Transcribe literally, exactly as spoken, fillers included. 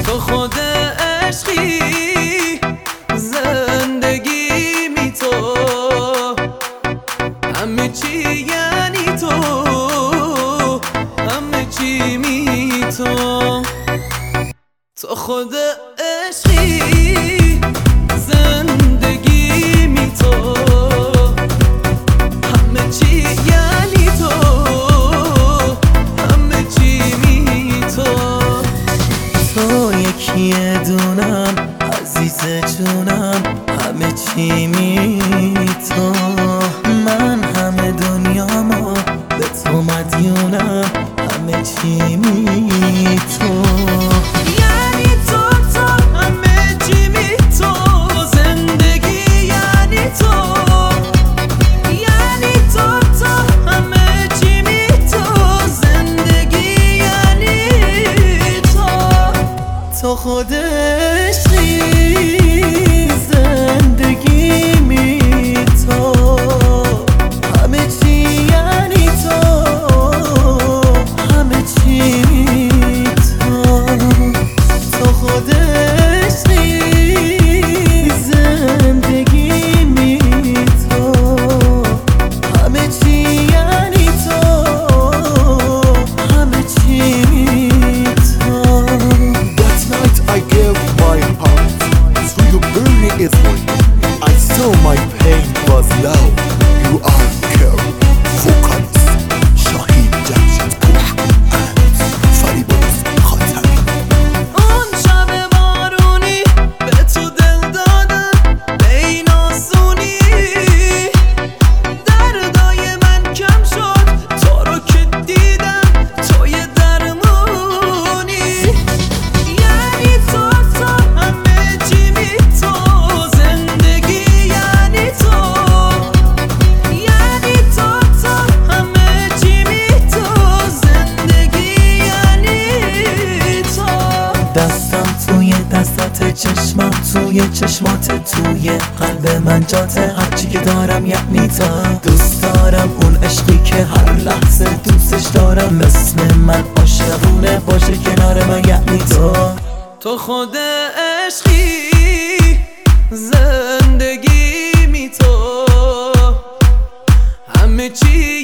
تو خود عشقی زندگی می تو همه چی یعنی تو همه چی می تو تو خود عشقی زندگی می تو همه چی یعنی تو همه چی می تو تو یکی دونم عزیز جونم همه چی می تو من همه دنیامو به تو مدیونم همه چی می تو یعنی تو تو همه چی می تو زندگی یعنی تو یعنی تو تو همه چی می تو زندگی یعنی تو تو خود عشقی زندگی می تو همه چی یعنی تو همه چی می تو تو خود عشقی زندگی می تو همه چی یعنی تو همه چی می تو That night I gave my heart to your burning Israel. I saw my pain was love. You are care, focus, Shahid Jamshedpur and Fariboz Khatami. اون شب بارونی به تو دل دادم به این آسونی دردای من کم شد تو رو که دیدم توی درمونی یعنی تو تو همه چی می تو زندگی یعنی تو یعنی تو تو همه چی می تو زندگی یعنی تو دستم توی دستات چشمم توی چشمات توی قلب من جاته هرچی که دارم یعنی تو دوست دارم اون عشقی که هر لحظه دوستش دارم مثل من عاشقونه باشه کنار من یعنی تو تو خود عشقی زندگی می تو همه چی